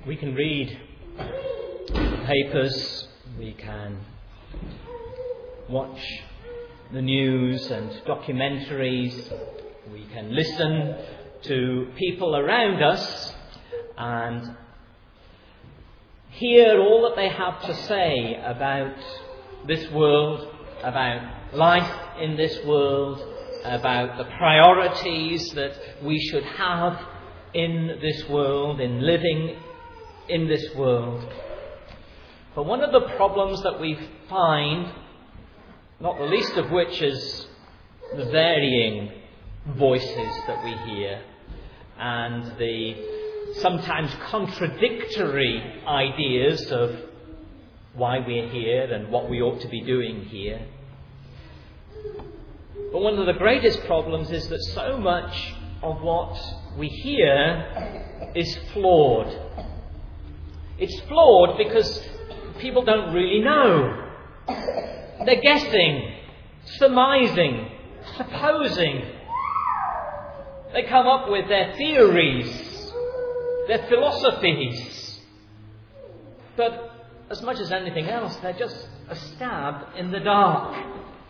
We can read the papers, we can watch the news and documentaries, we can listen to people around us and hear all that they have to say about this world, about life in this world, about the priorities that we should have in this world, in living in this world. But one of the problems that we find, not the least of which is the varying voices that we hear and the sometimes contradictory ideas of why we're here and what we ought to be doing here. But one of the greatest problems is that so much of what we hear is flawed. It's flawed because people don't really know. They're guessing, surmising, supposing. They come up with their theories, their philosophies. But as much as anything else, they're just a stab in the dark.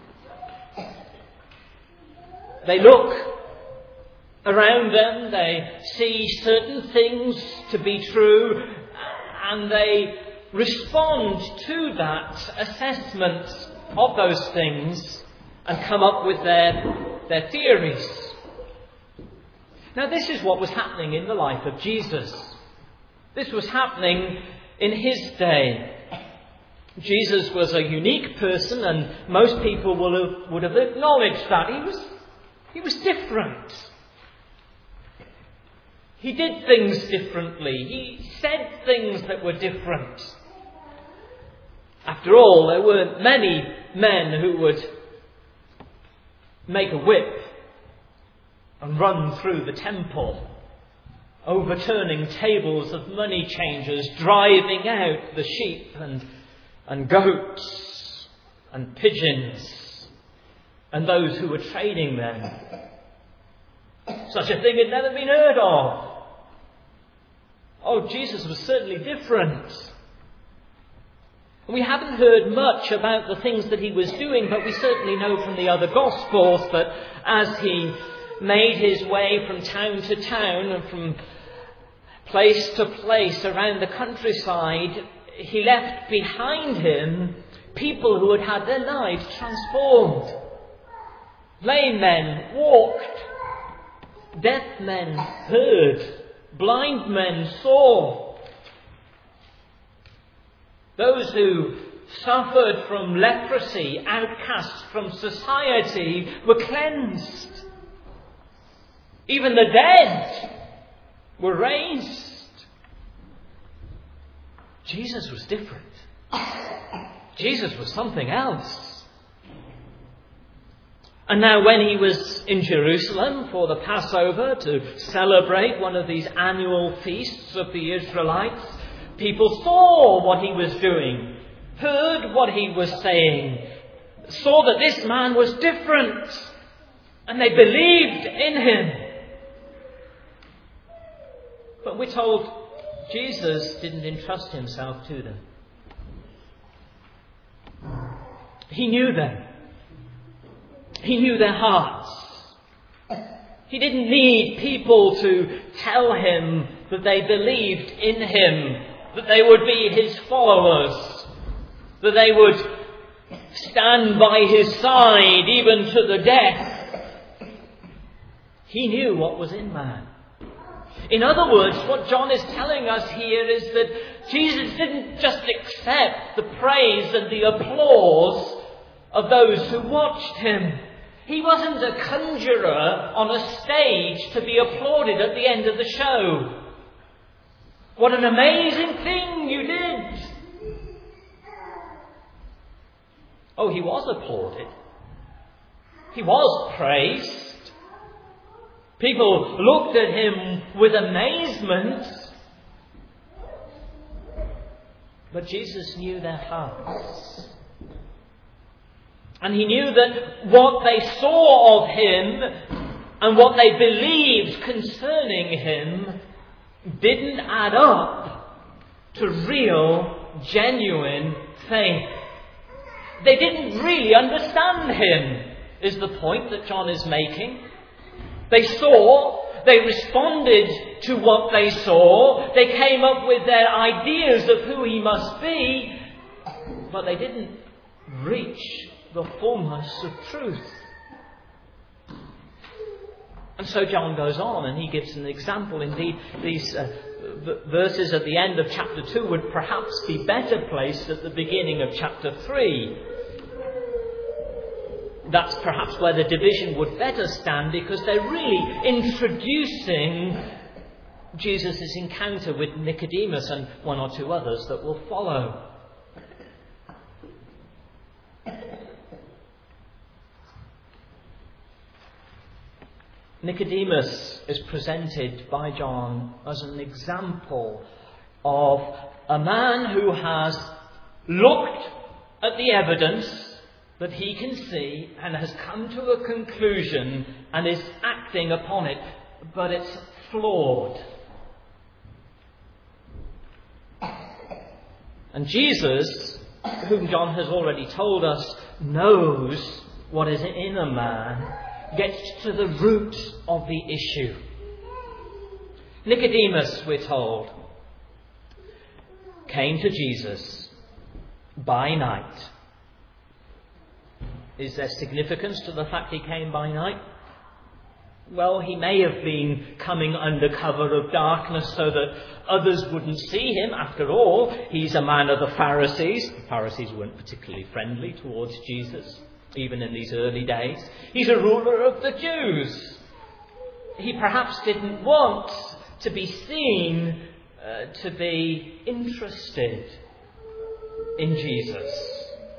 They look around them, they see certain things to be true, and they respond to that assessment of those things and come up with their theories. Now, this is what was happening in the life of Jesus. This was happening in his day. Jesus was a unique person, and most people would have acknowledged that. He was different. He did things differently. He said things that were different. After all, there weren't many men who would make a whip and run through the temple, overturning tables of money changers, driving out the sheep and goats and pigeons and those who were trading them. Such a thing had never been heard of. Oh, Jesus was certainly different. We haven't heard much about the things that he was doing, but we certainly know from the other Gospels that as he made his way from town to town and from place to place around the countryside, he left behind him people who had had their lives transformed. Lame men walked, deaf men heard, blind men saw. Those who suffered from leprosy, outcasts from society, were cleansed. Even the dead were raised. Jesus was different. Jesus was something else. And now when he was in Jerusalem for the Passover to celebrate one of these annual feasts of the Israelites, people saw what he was doing, heard what he was saying, saw that this man was different, and they believed in him. But we're told Jesus didn't entrust himself to them. He knew them. He knew their hearts. He didn't need people to tell him that they believed in him, that they would be his followers, that they would stand by his side even to the death. He knew what was in man. In other words, what John is telling us here is that Jesus didn't just accept the praise and the applause of those who watched him. He wasn't a conjurer on a stage to be applauded at the end of the show. What an amazing thing you did! Oh, he was applauded. He was praised. People looked at him with amazement. But Jesus knew their hearts. And he knew that what they saw of him and what they believed concerning him didn't add up to real, genuine faith. They didn't really understand him, is the point that John is making. They saw, they responded to what they saw, they came up with their ideas of who he must be, but they didn't reach the fullness of truth. And so John goes on and he gives an example. Indeed, these verses at the end of chapter 2 would perhaps be better placed at the beginning of chapter 3. That's perhaps where the division would better stand, because they're really introducing Jesus' encounter with Nicodemus and one or two others that will follow. Nicodemus is presented by John as an example of a man who has looked at the evidence that he can see and has come to a conclusion and is acting upon it, but it's flawed. And Jesus, whom John has already told us, knows what is in a man, gets to the root of the issue. Nicodemus, we're told, came to Jesus by night. Is there significance to the fact he came by night? Well, he may have been coming under cover of darkness so that others wouldn't see him. After all, he's a man of the Pharisees. The Pharisees weren't particularly friendly towards Jesus, even in these early days. He's a ruler of the Jews. He perhaps didn't want to be seen to be interested in Jesus.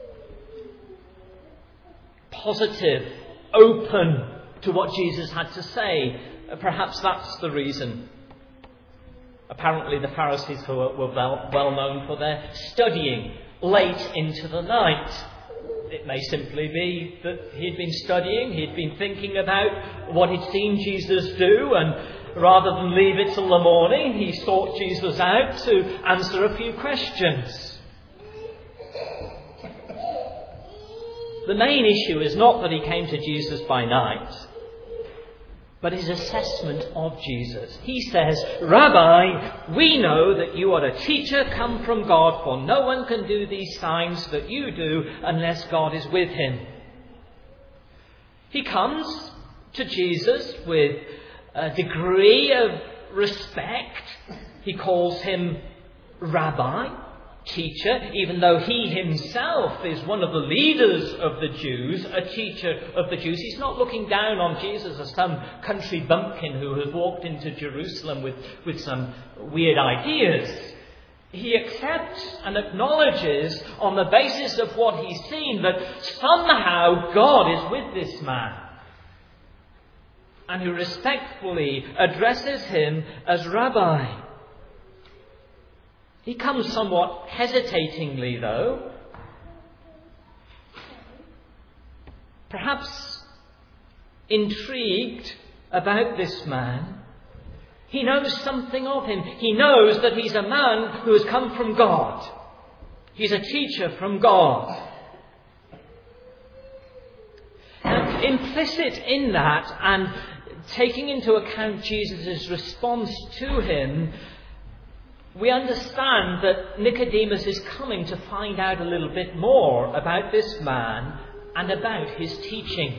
Positive, open to what Jesus had to say. Perhaps that's the reason. Apparently the Pharisees were well known for their studying late into the night. It may simply be that he'd been studying, he'd been thinking about what he'd seen Jesus do, and rather than leave it till the morning, he sought Jesus out to answer a few questions. The main issue is not that he came to Jesus by night, but his assessment of Jesus. He says, "Rabbi, we know that you are a teacher come from God, for no one can do these signs that you do unless God is with him." He comes to Jesus with a degree of respect. He calls him Rabbi, teacher, even though he himself is one of the leaders of the Jews, a teacher of the Jews. He's not looking down on Jesus as some country bumpkin who has walked into Jerusalem with some weird ideas. He accepts and acknowledges, on the basis of what he's seen, that somehow God is with this man. And he respectfully addresses him as Rabbi. He comes somewhat hesitatingly, though. Perhaps intrigued about this man. He knows something of him. He knows that he's a man who has come from God. He's a teacher from God. And implicit in that, and taking into account Jesus' response to him, we understand that Nicodemus is coming to find out a little bit more about this man and about his teaching.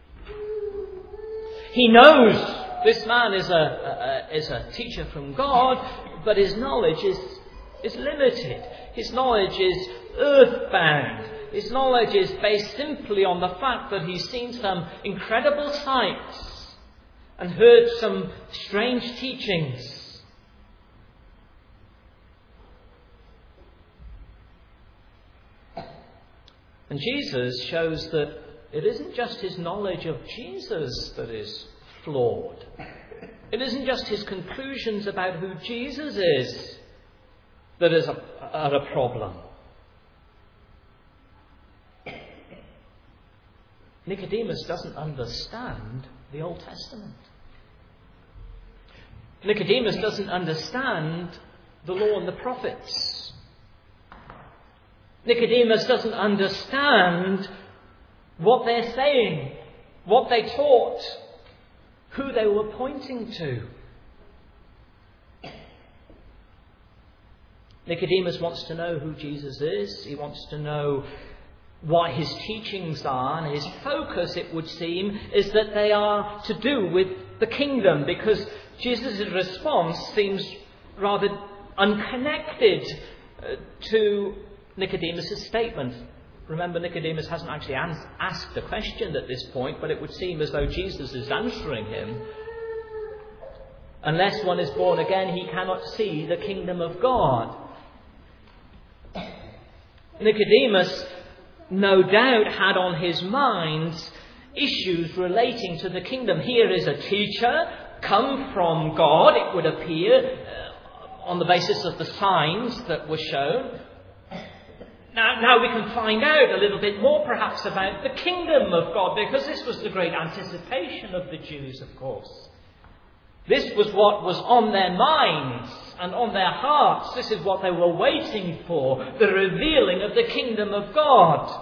He knows this man is a teacher from God, but his knowledge is limited. His knowledge is earthbound. His knowledge is based simply on the fact that he's seen some incredible sights and heard some strange teachings. And Jesus shows that it isn't just his knowledge of Jesus that is flawed. It isn't just his conclusions about who Jesus is that are a problem. Nicodemus doesn't understand the Old Testament. Nicodemus doesn't understand the law and the prophets. Nicodemus doesn't understand what they're saying, what they taught, who they were pointing to. Nicodemus wants to know who Jesus is. He wants to know what his teachings are. And his focus, it would seem, is that they are to do with the kingdom, because Jesus' response seems rather unconnected to Nicodemus' statement. Remember, Nicodemus hasn't actually asked the question at this point, but it would seem as though Jesus is answering him. Unless one is born again, he cannot see the kingdom of God. Nicodemus, no doubt, had on his mind issues relating to the kingdom. Here is a teacher come from God, it would appear, on the basis of the signs that were shown. Now we can find out a little bit more perhaps about the kingdom of God, because this was the great anticipation of the Jews, of course. This was what was on their minds and on their hearts. This is what they were waiting for, the revealing of the kingdom of God.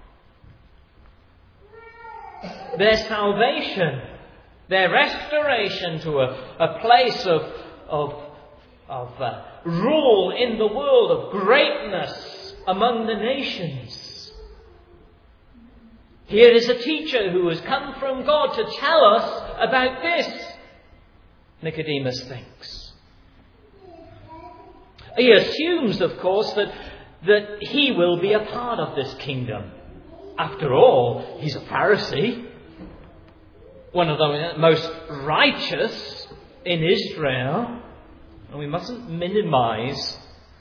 Their salvation, their restoration to a place of rule in the world, of greatness among the nations. Here is a teacher who has come from God to tell us about this, Nicodemus thinks. He assumes, of course, that he will be a part of this kingdom. After all, he's a Pharisee, one of the most righteous in Israel, and we mustn't minimize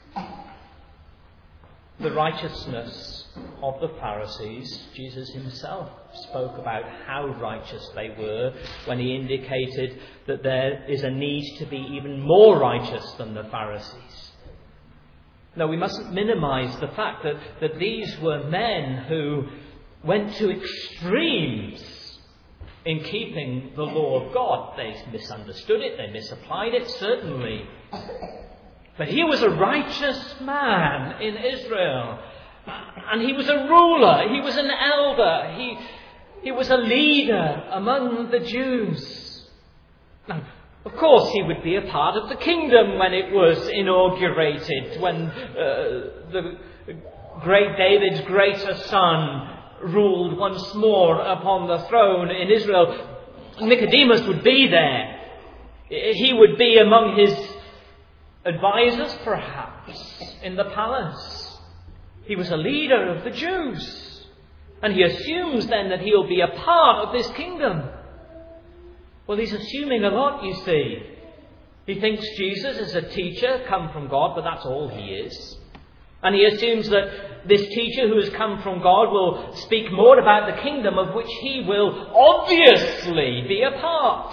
the righteousness of the Pharisees. Jesus himself spoke about how righteous they were when he indicated that there is a need to be even more righteous than the Pharisees. No, we mustn't minimize the fact that these were men who went to extremes in keeping the law of God. They misunderstood it, they misapplied it, certainly. But he was a righteous man in Israel. And he was a ruler, he was an elder, he was a leader among the Jews. Now, of course, he would be a part of the kingdom when it was inaugurated, when the great David's greater son ruled once more upon the throne in Israel. Nicodemus would be there. He would be among his advisors, perhaps, in the palace. He was a leader of the Jews. And he assumes then that he'll be a part of this kingdom. Well, he's assuming a lot, you see. He thinks Jesus is a teacher come from God, but that's all he is. And he assumes that this teacher who has come from God will speak more about the kingdom of which he will obviously be a part.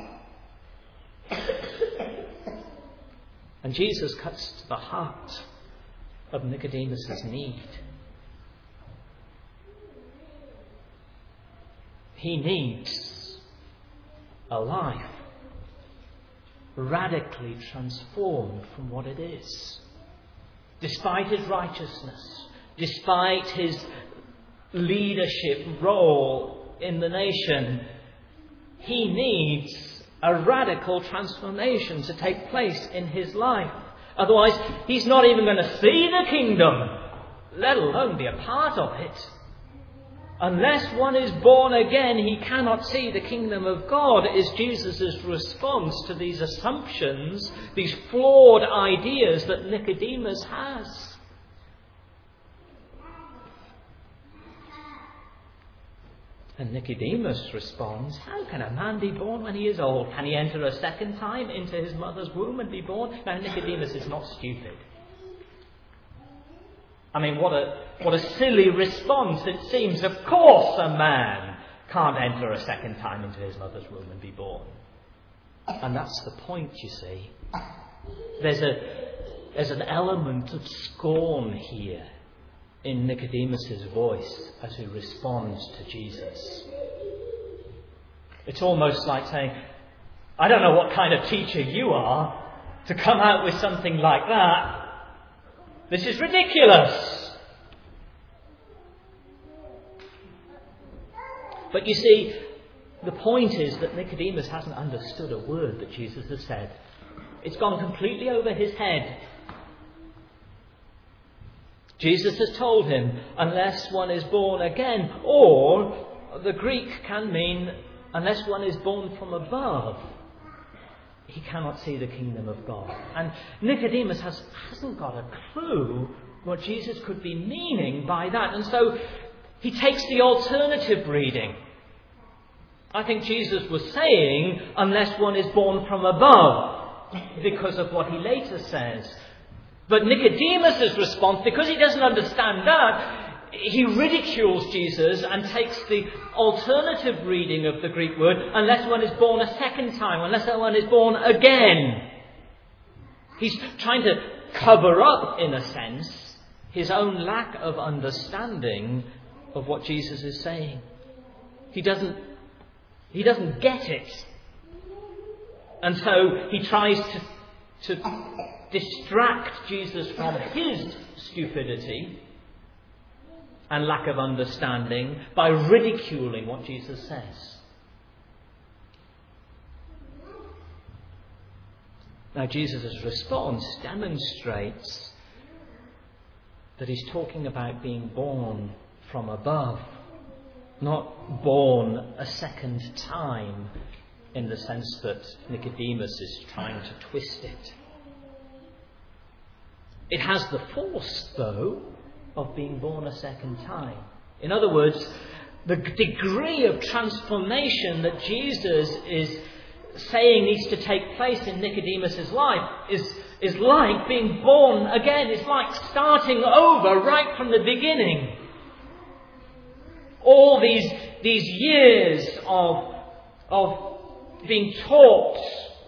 And Jesus cuts to the heart of Nicodemus' need. He needs a life radically transformed from what it is. Despite his righteousness, despite his leadership role in the nation, he needs a radical transformation to take place in his life. Otherwise, he's not even going to see the kingdom, let alone be a part of it. Unless one is born again, he cannot see the kingdom of God, is Jesus' response to these assumptions, these flawed ideas that Nicodemus has. And Nicodemus responds, how can a man be born when he is old? Can he enter a second time into his mother's womb and be born? Now, Nicodemus is not stupid. I mean, what a silly response it seems. Of course a man can't enter a second time into his mother's womb and be born. And that's the point, you see. There's an element of scorn here in Nicodemus' voice as he responds to Jesus. It's almost like saying, I don't know what kind of teacher you are, to come out with something like that. This is ridiculous. But you see, the point is that Nicodemus hasn't understood a word that Jesus has said. It's gone completely over his head. Jesus has told him, unless one is born again, or the Greek can mean, unless one is born from above, he cannot see the kingdom of God. And Nicodemus hasn't got a clue what Jesus could be meaning by that. And so he takes the alternative reading. I think Jesus was saying, unless one is born from above, because of what he later says. But Nicodemus' response, because he doesn't understand that, he ridicules Jesus and takes the alternative reading of the Greek word, unless one is born a second time, unless one is born again. He's trying to cover up, in a sense, his own lack of understanding of what Jesus is saying. He doesn't get it. And so he tries to distract Jesus from his stupidity and lack of understanding by ridiculing what Jesus says. Now, Jesus' response demonstrates that he's talking about being born from above, not born a second time in the sense that Nicodemus is trying to twist it. It has the force, though, of being born a second time. In other words, the degree of transformation that Jesus is saying needs to take place in Nicodemus' life is like being born again. It's like starting over right from the beginning. All these years of being taught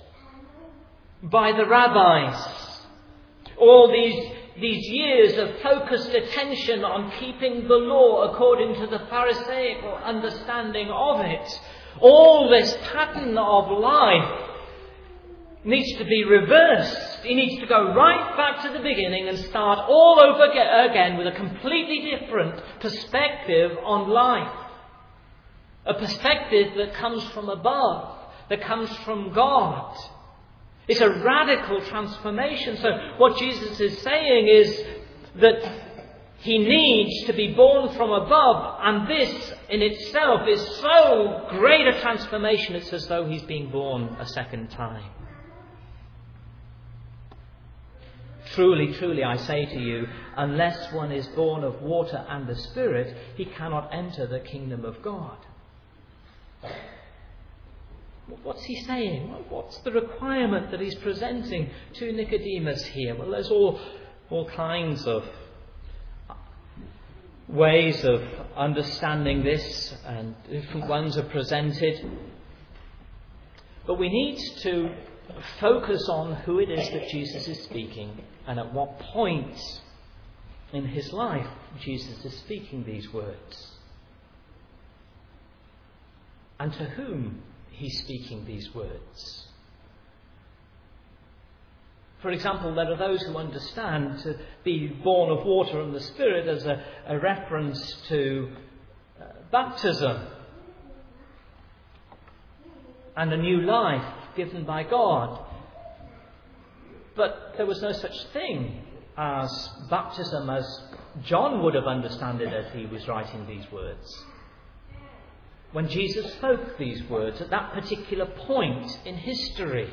by the rabbis, all these years of focused attention on keeping the law according to the Pharisaical understanding of it, all this pattern of life needs to be reversed. He needs to go right back to the beginning and start all over again with a completely different perspective on life. A perspective that comes from above, that comes from God. It's a radical transformation. So what Jesus is saying is that he needs to be born from above, and this in itself is so great a transformation, it's as though he's being born a second time. Truly, truly, I say to you, unless one is born of water and the Spirit, he cannot enter the kingdom of God. What's he saying? What's the requirement that he's presenting to Nicodemus here? Well, there's all kinds of ways of understanding this, and different ones are presented. But we need to focus on who it is that Jesus is speaking and at what point in his life Jesus is speaking these words. And to whom he's speaking these words. For example, there are those who understand to be born of water and the Spirit as a reference to baptism and a new life given by God. But there was no such thing as baptism as John would have understood it as he was writing these words. When Jesus spoke these words at that particular point in history.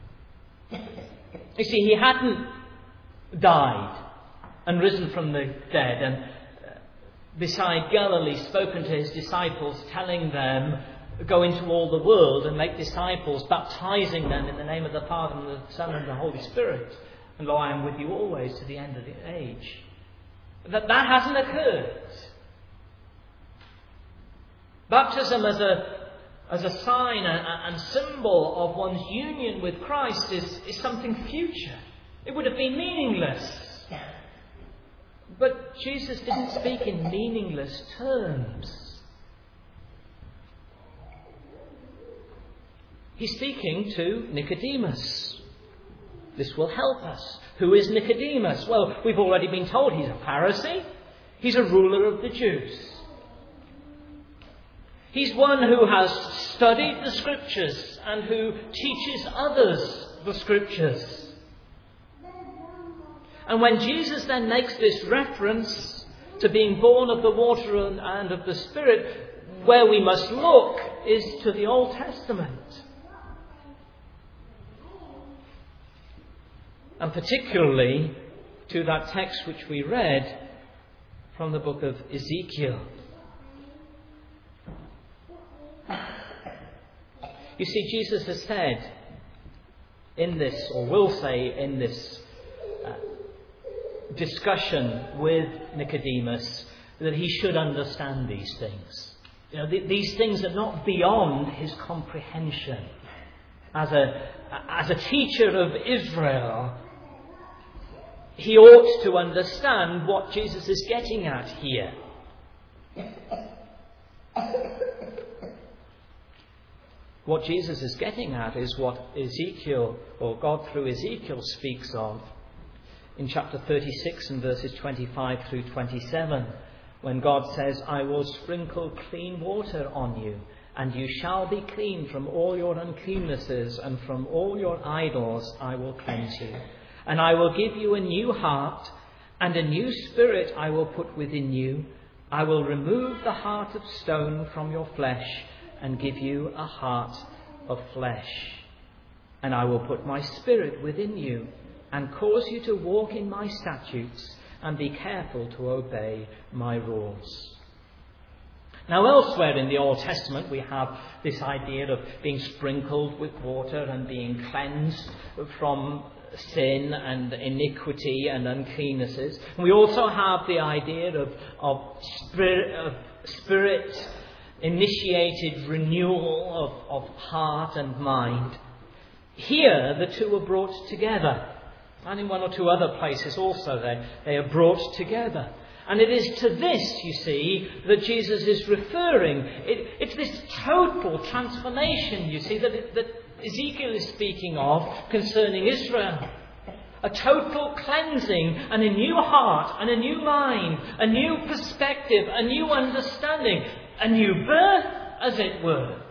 You see, he hadn't died and risen from the dead and beside Galilee spoken to his disciples, telling them, go into all the world and make disciples, baptizing them in the name of the Father and the Son and the Holy Spirit. And lo, I am with you always to the end of the age. That hasn't occurred. Baptism as a sign and symbol of one's union with Christ is something future. It would have been meaningless. But Jesus didn't speak in meaningless terms. He's speaking to Nicodemus. this will help us. Who is Nicodemus? Well, we've already been told he's a Pharisee. He's a ruler of the Jews. He's one who has studied the Scriptures and who teaches others the Scriptures. And when Jesus then makes this reference to being born of the water and of the Spirit, where we must look is to the Old Testament. And particularly to that text which we read from the book of Ezekiel. You see, Jesus has said in this, or will say in this discussion with Nicodemus, that he should understand these things. You know, these things are not beyond his comprehension. As a teacher of Israel, he ought to understand what Jesus is getting at here. What Jesus is getting at is what Ezekiel, or God through Ezekiel, speaks of in chapter 36 and verses 25 through 27, when God says, I will sprinkle clean water on you, and you shall be clean from all your uncleannesses, and from all your idols I will cleanse you. And I will give you a new heart, and a new spirit I will put within you. I will remove the heart of stone from your flesh, and give you a heart of flesh. And I will put my spirit within you, and cause you to walk in my statutes, and be careful to obey my rules. Now, elsewhere in the Old Testament, we have this idea of being sprinkled with water and being cleansed from sin and iniquity and uncleannesses. And we also have the idea of spirit-initiated renewal of heart and mind. Here, the two are brought together. And in one or two other places also they are brought together. And it is to this, you see, that Jesus is referring. It's this total transformation, you see, that Ezekiel is speaking of concerning Israel. A total cleansing and a new heart and a new mind, a new perspective, a new understanding, a new birth, as it were.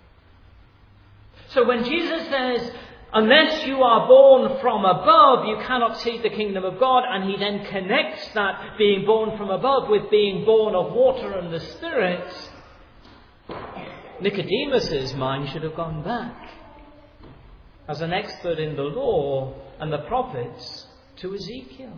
So when Jesus says, unless you are born from above, you cannot see the kingdom of God. And he then connects that being born from above with being born of water and the Spirit. Nicodemus's mind should have gone back, as an expert in the law and the prophets, to Ezekiel.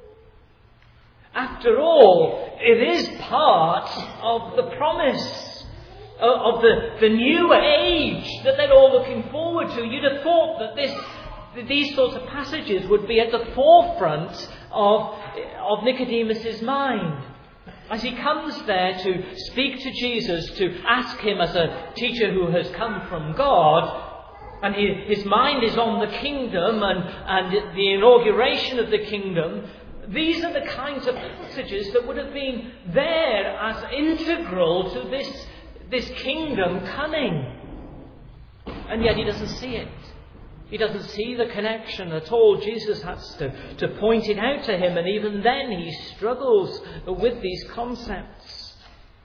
After all, it is part of the promise of the new age that they're all looking forward to. You'd have thought that these sorts of passages would be at the forefront of Nicodemus's mind. As he comes there to speak to Jesus, to ask him as a teacher who has come from God, and his mind is on the kingdom and the inauguration of the kingdom, these are the kinds of passages that would have been there as integral to this kingdom coming. And yet he doesn't see it. He doesn't see the connection at all. Jesus has to point it out to him, and even then he struggles with these concepts.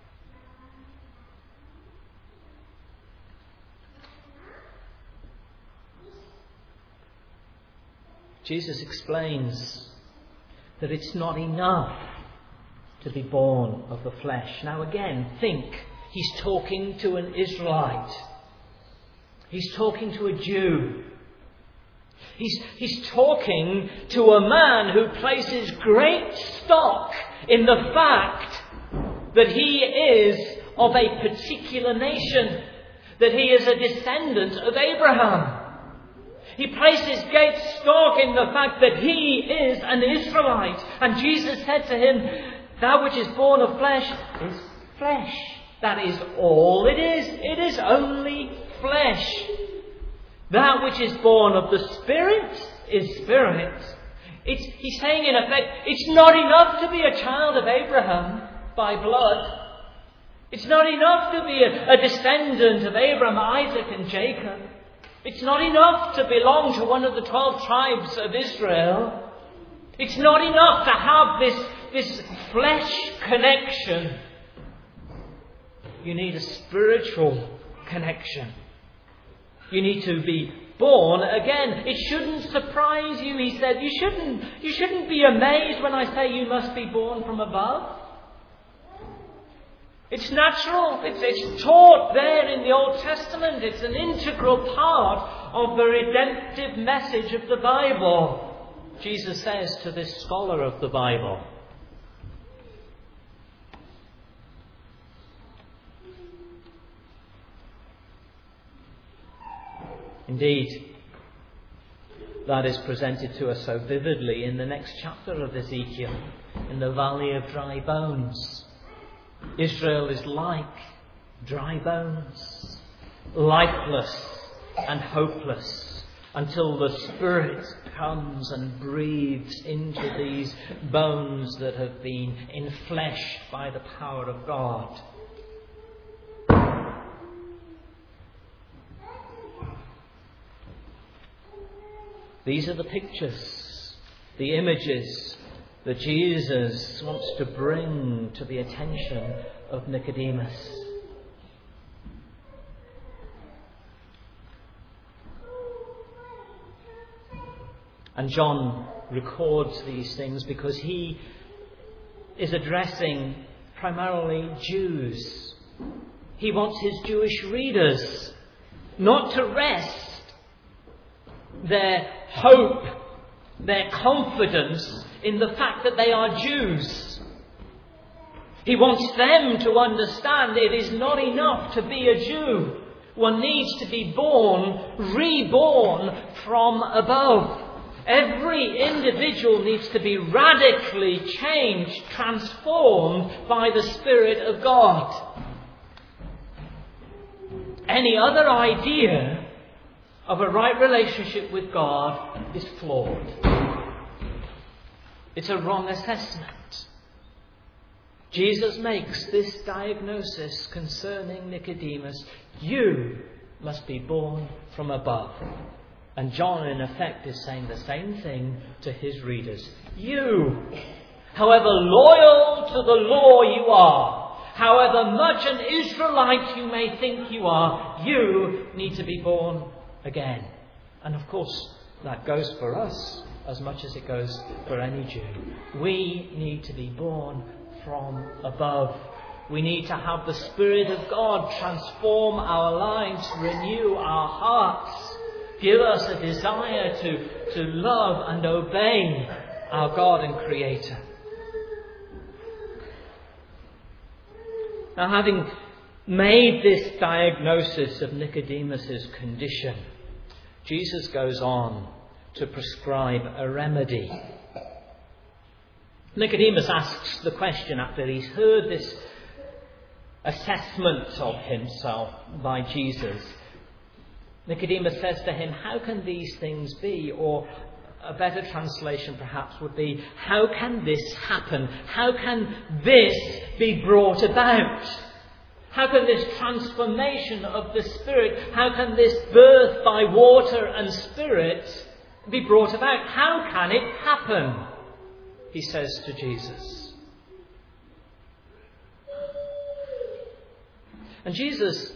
Jesus explains that it's not enough to be born of the flesh. Now again, think. He's talking to an Israelite. He's talking to a Jew. He's talking to a man who places great stock in the fact that he is of a particular nation, that he is a descendant of Abraham. He places great stock in the fact that he is an Israelite. And Jesus said to him, that which is born of flesh is flesh. That is all it is. It is only flesh. That which is born of the Spirit is spirit. He's saying in effect, it's not enough to be a child of Abraham by blood. It's not enough to be a descendant of Abraham, Isaac and Jacob. It's not enough to belong to one of the 12 tribes of Israel. It's not enough to have this flesh connection. You need a spiritual connection. You need to be born again. It shouldn't surprise you, he said. You shouldn't be amazed when I say you must be born from above. It's natural. It's taught there in the Old Testament. It's an integral part of the redemptive message of the Bible. Jesus says to this scholar of the Bible. Indeed, that is presented to us so vividly in the next chapter of Ezekiel, in the Valley of Dry Bones. Israel is like dry bones, lifeless and hopeless, until the Spirit comes and breathes into these bones that have been enfleshed by the power of God. These are the pictures, the images that Jesus wants to bring to the attention of Nicodemus. And John records these things because he is addressing primarily Jews. He wants his Jewish readers not to rest their hope, their confidence in the fact that they are Jews. He wants them to understand it is not enough to be a Jew. One needs to be reborn from above. Every individual needs to be radically changed, transformed by the Spirit of God. Any other idea of a right relationship with God is flawed. It's a wrong assessment. Jesus makes this diagnosis concerning Nicodemus. You must be born from above. And John, in effect, is saying the same thing to his readers. You, however loyal to the law you are, however much an Israelite you may think you are, you need to be born again. And of course, that goes for us as much as it goes for any Jew. We need to be born from above. We need to have the Spirit of God transform our lives, renew our hearts, give us a desire to love and obey our God and Creator. Now, having made this diagnosis of Nicodemus's condition, Jesus goes on to prescribe a remedy. Nicodemus asks the question after he's heard this assessment of himself by Jesus. Nicodemus says to him, how can these things be? Or a better translation perhaps would be, how can this happen? How can this be brought about? How can this transformation of the Spirit, how can this birth by water and Spirit be brought about? How can it happen? He says to Jesus. And Jesus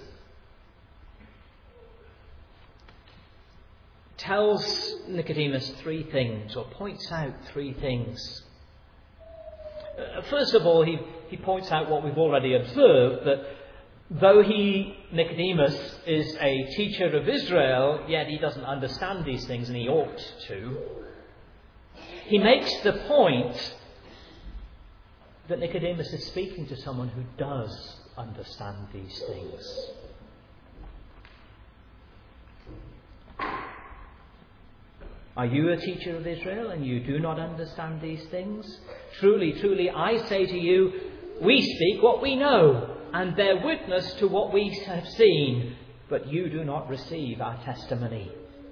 tells Nicodemus three things, or points out three things. First of all, he points out what we've already observed, that though Nicodemus, is a teacher of Israel, yet he doesn't understand these things, and he ought to. He makes the point that Nicodemus is speaking to someone who does understand these things. Are you a teacher of Israel and you do not understand these things? Truly, truly, I say to you, we speak what we know and bear witness to what we have seen, but you do not receive our testimony.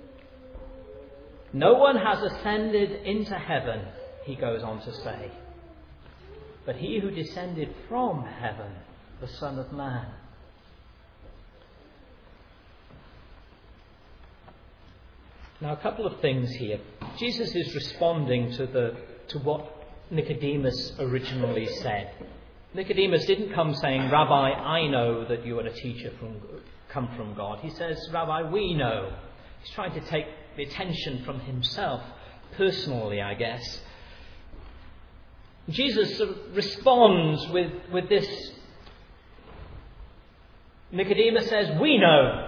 No one has ascended into heaven, he goes on to say, but he who descended from heaven, the Son of Man. Now, a couple of things here. Jesus is responding to what Nicodemus originally said. Nicodemus didn't come saying, Rabbi, I know that you are a teacher come from God. He says, Rabbi, we know. He's trying to take the attention from himself, personally, I guess. Jesus sort of responds with this. Nicodemus says, we know.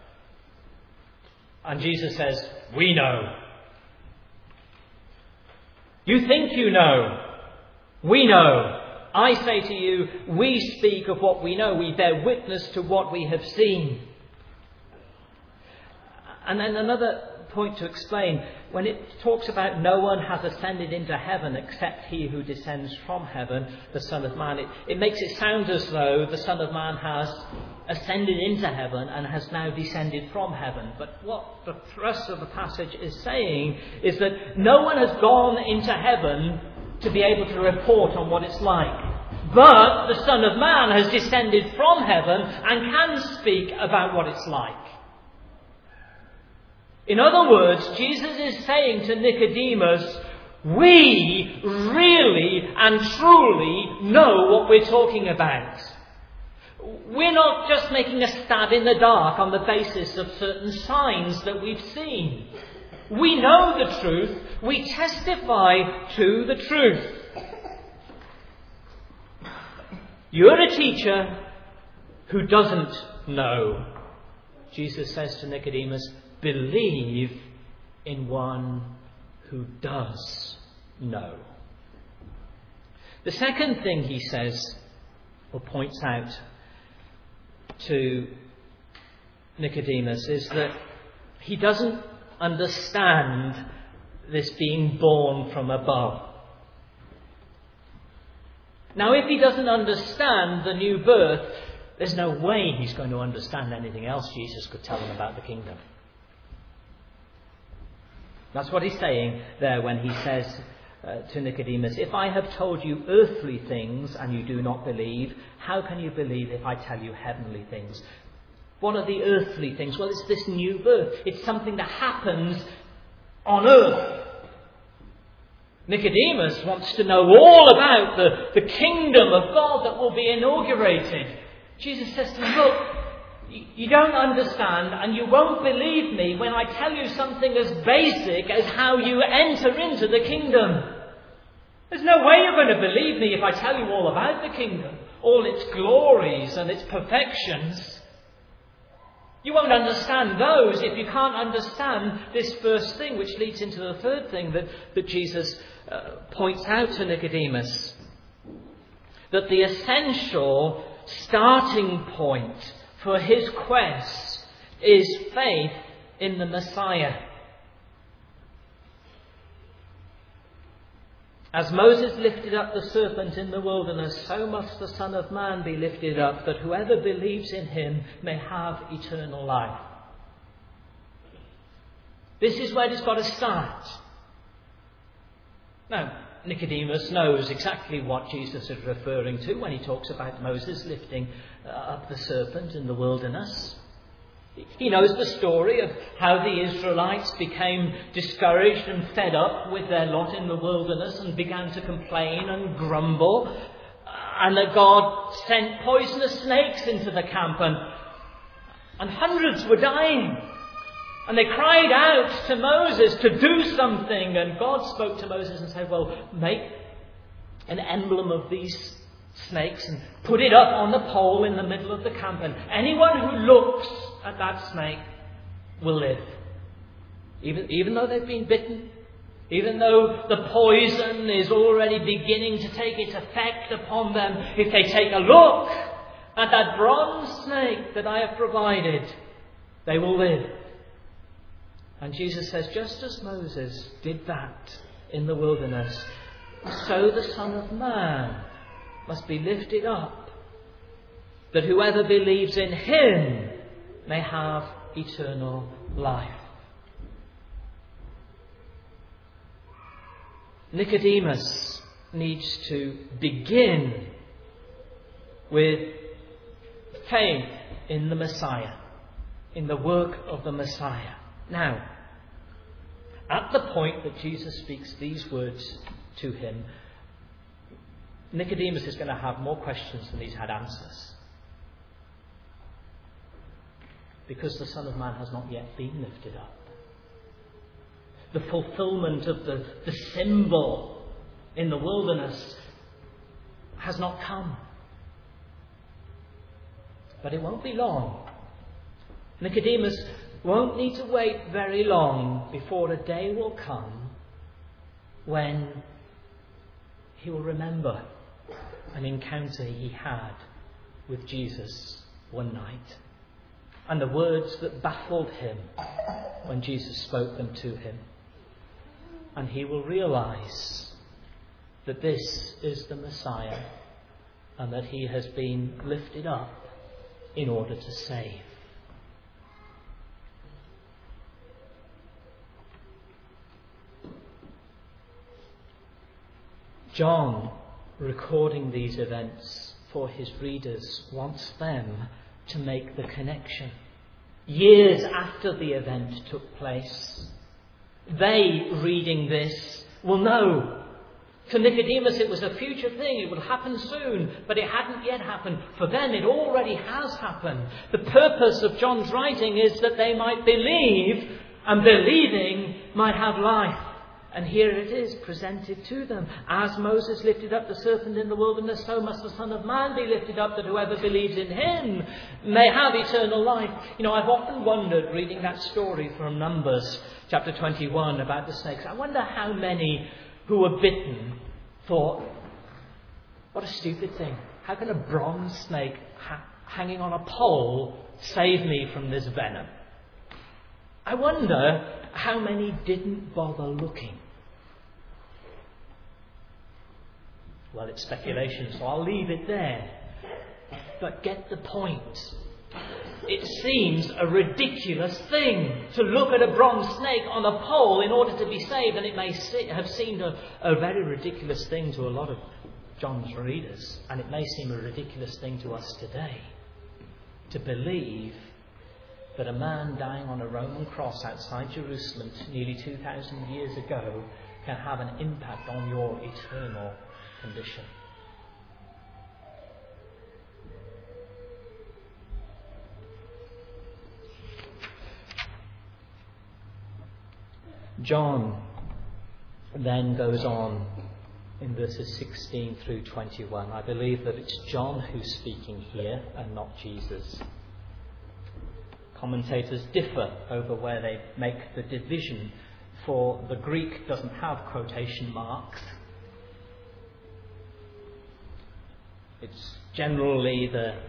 And Jesus says, we know. You think you know. We know. I say to you, we speak of what we know. We bear witness to what we have seen. And then another point to explain, when it talks about no one has ascended into heaven except he who descends from heaven, the Son of Man, it makes it sound as though the Son of Man has ascended into heaven and has now descended from heaven. But what the thrust of the passage is saying is that no one has gone into heaven to be able to report on what it's like. But the Son of Man has descended from heaven and can speak about what it's like. In other words, Jesus is saying to Nicodemus, we really and truly know what we're talking about. We're not just making a stab in the dark on the basis of certain signs that we've seen. We know the truth. We testify to the truth. You're a teacher who doesn't know. Jesus says to Nicodemus, believe in one who does know. The second thing he says, or points out to Nicodemus, is that he doesn't understand this being born from above. Now, if he doesn't understand the new birth, there's no way he's going to understand anything else Jesus could tell him about the kingdom. That's what he's saying there when he says to Nicodemus, if I have told you earthly things and you do not believe, how can you believe if I tell you heavenly things? What are the earthly things? Well, it's this new birth. It's something that happens on earth. Nicodemus wants to know all about the kingdom of God that will be inaugurated. Jesus says to him, look, you don't understand and you won't believe me when I tell you something as basic as how you enter into the kingdom. There's no way you're going to believe me if I tell you all about the kingdom, all its glories and its perfections. You won't understand those if you can't understand this first thing, which leads into the third thing that Jesus points out to Nicodemus. That the essential starting point for his quest is faith in the Messiah. As Moses lifted up the serpent in the wilderness, so must the Son of Man be lifted up, that whoever believes in him may have eternal life. This is where it's got to start. Now, Nicodemus knows exactly what Jesus is referring to when he talks about Moses lifting up the serpent in the wilderness. He knows the story of how the Israelites became discouraged and fed up with their lot in the wilderness and began to complain and grumble, and that God sent poisonous snakes into the camp and hundreds were dying. And they cried out to Moses to do something, and God spoke to Moses and said, well, make an emblem of these snakes and put it up on the pole in the middle of the camp, and anyone who looks at that snake will live. Even though they've been bitten, even though the poison is already beginning to take its effect upon them, if they take a look at that bronze snake that I have provided, they will live. And Jesus says, just as Moses did that in the wilderness, so the Son of Man must be lifted up, that whoever believes in him may have eternal life. Nicodemus needs to begin with faith in the Messiah, in the work of the Messiah. Now, At the point that Jesus speaks these words to him, Nicodemus is going to have more questions than he's had answers. Because the Son of Man has not yet been lifted up. The fulfillment of the symbol in the wilderness has not come. But it won't be long. Nicodemus won't need to wait very long before a day will come when he will remember an encounter he had with Jesus one night, and the words that baffled him when Jesus spoke them to him. And he will realize that this is the Messiah and that he has been lifted up in order to save. John, recording these events for his readers, wants them to make the connection. Years after the event took place, they, reading this, will know. To Nicodemus it was a future thing, it would happen soon, but it hadn't yet happened. For them it already has happened. The purpose of John's writing is that they might believe, and believing might have life. And here it is presented to them. As Moses lifted up the serpent in the wilderness, so must the Son of Man be lifted up, that whoever believes in him may have eternal life. You know, I've often wondered, reading that story from Numbers chapter 21 about the snakes, I wonder how many who were bitten thought, what a stupid thing. How can a bronze snake hanging on a pole save me from this venom? I wonder how many didn't bother looking. Well, it's speculation, so I'll leave it there. But get the point. It seems a ridiculous thing to look at a bronze snake on a pole in order to be saved, and it may have seemed a very ridiculous thing to a lot of John's readers, and it may seem a ridiculous thing to us today, to believe that a man dying on a Roman cross outside Jerusalem nearly 2,000 years ago can have an impact on your eternal condition. John then goes on in verses 16 through 21. I believe that it's John who's speaking here and not Jesus. Commentators differ over where they make the division, for the Greek doesn't have quotation marks. It's generally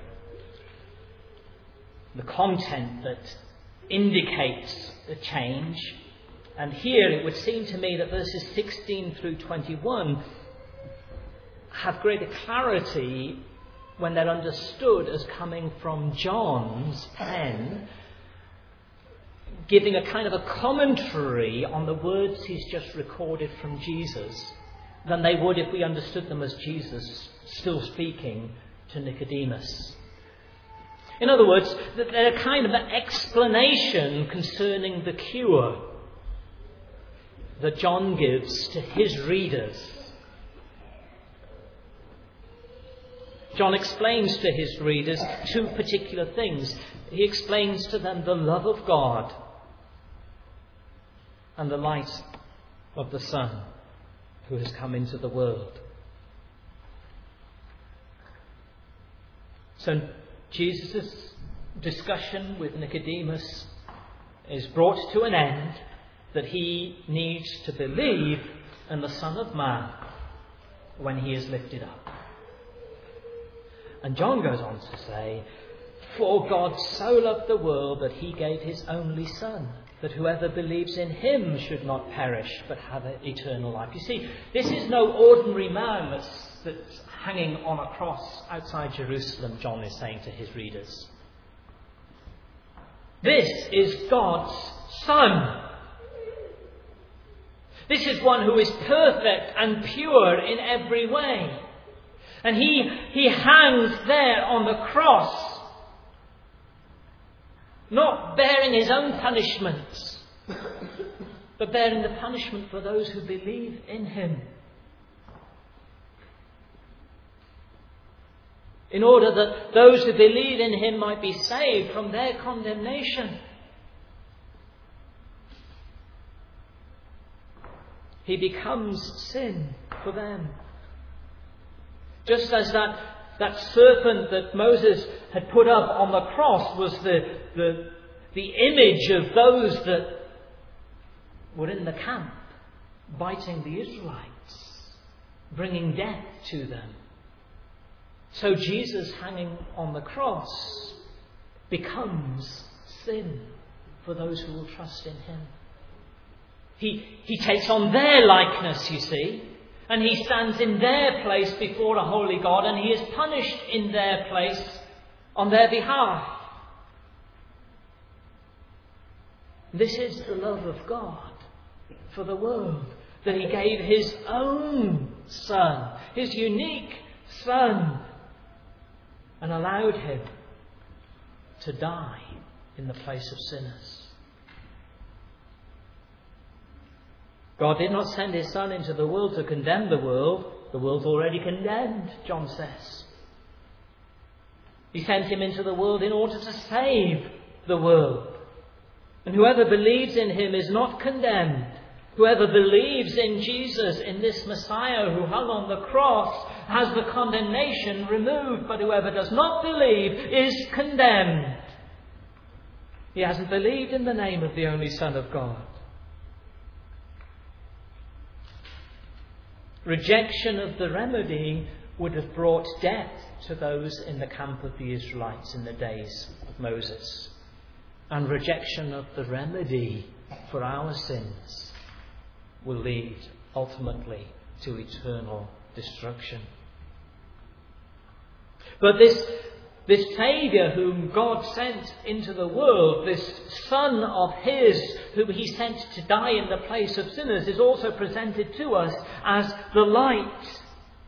the content that indicates a change. And here it would seem to me that verses 16 through 21 have greater clarity when they're understood as coming from John's pen, giving a kind of a commentary on the words he's just recorded from Jesus, than they would if we understood them as Jesus still speaking to Nicodemus. In other words, they're a kind of an explanation concerning the cure that John gives to his readers. John explains to his readers two particular things. He explains to them the love of God and the light of the Son who has come into the world. So Jesus' discussion with Nicodemus is brought to an end, that he needs to believe in the Son of Man when he is lifted up. And John goes on to say, for God so loved the world that he gave his only Son, that whoever believes in him should not perish but have eternal life. You see, this is no ordinary man that's hanging on a cross outside Jerusalem, John is saying to his readers. This is God's Son. This is one who is perfect and pure in every way. And he hangs there on the cross, not bearing his own punishments, but bearing the punishment for those who believe in him. In order that those who believe in him might be saved from their condemnation. He becomes sin for them. Just as that serpent that Moses had put up on the cross was the image of those that were in the camp, biting the Israelites, bringing death to them. So Jesus hanging on the cross becomes sin for those who will trust in him. He takes on their likeness, you see, and he stands in their place before a holy God, and he is punished in their place on their behalf. This is the love of God for the world, that he gave his own Son, his unique Son, and allowed him to die in the place of sinners. God did not send his Son into the world to condemn the world. The world's already condemned, John says. He sent him into the world in order to save the world. And whoever believes in him is not condemned. Whoever believes in Jesus, in this Messiah who hung on the cross, has the condemnation removed. But whoever does not believe is condemned. He hasn't believed in the name of the only Son of God. Rejection of the remedy would have brought death to those in the camp of the Israelites in the days of Moses. And rejection of the remedy for our sins will lead ultimately to eternal destruction. But this Saviour whom God sent into the world, this Son of his whom he sent to die in the place of sinners, is also presented to us as the light.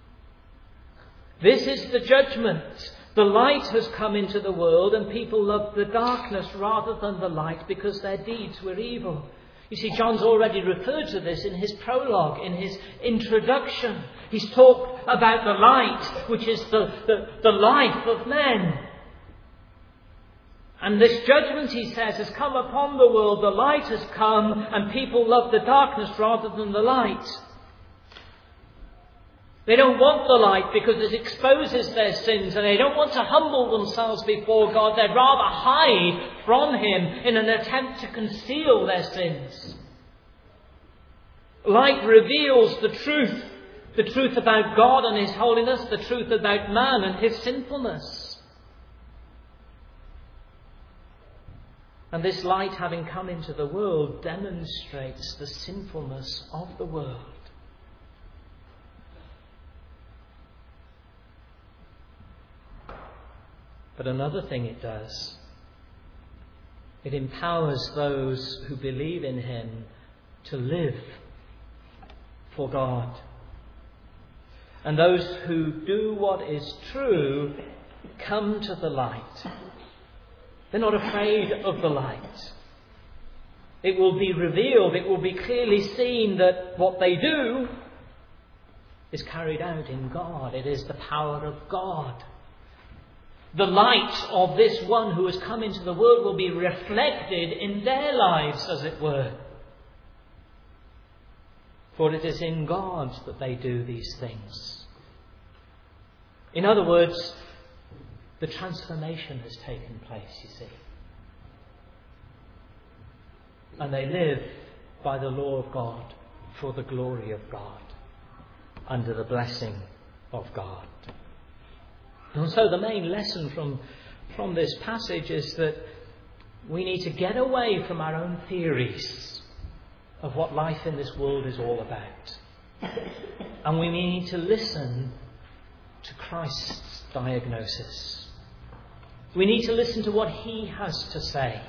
This is the judgment. The light has come into the world, and people loved the darkness rather than the light because their deeds were evil. You see, John's already referred to this in his prologue, in his introduction. He's talked about the light, which is the life of men. And this judgment, he says, has come upon the world. The light has come, and people love the darkness rather than the light. They don't want the light because it exposes their sins, and they don't want to humble themselves before God. They'd rather hide from him in an attempt to conceal their sins. Light reveals the truth about God and his holiness, the truth about man and his sinfulness. And this light, having come into the world, demonstrates the sinfulness of the world. But another thing it does, it empowers those who believe in him to live for God. And those who do what is true come to the light. They're not afraid of the light. It will be revealed, it will be clearly seen that what they do is carried out in God. It is the power of God. The light of this one who has come into the world will be reflected in their lives, as it were. For it is in God that they do these things. In other words, the transformation has taken place, you see. And they live by the law of God, for the glory of God, under the blessing of God. And so the main lesson from this passage is that we need to get away from our own theories of what life in this world is all about. And we need to listen to Christ's diagnosis. We need to listen to what he has to say.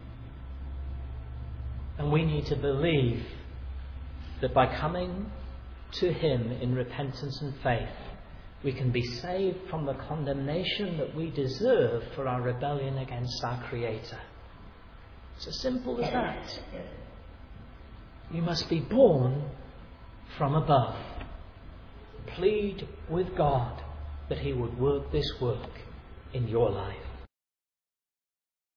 And we need to believe that by coming to him in repentance and faith, we can be saved from the condemnation that we deserve for our rebellion against our Creator. It's as simple as that. You must be born from above. Plead with God that He would work this work in your life.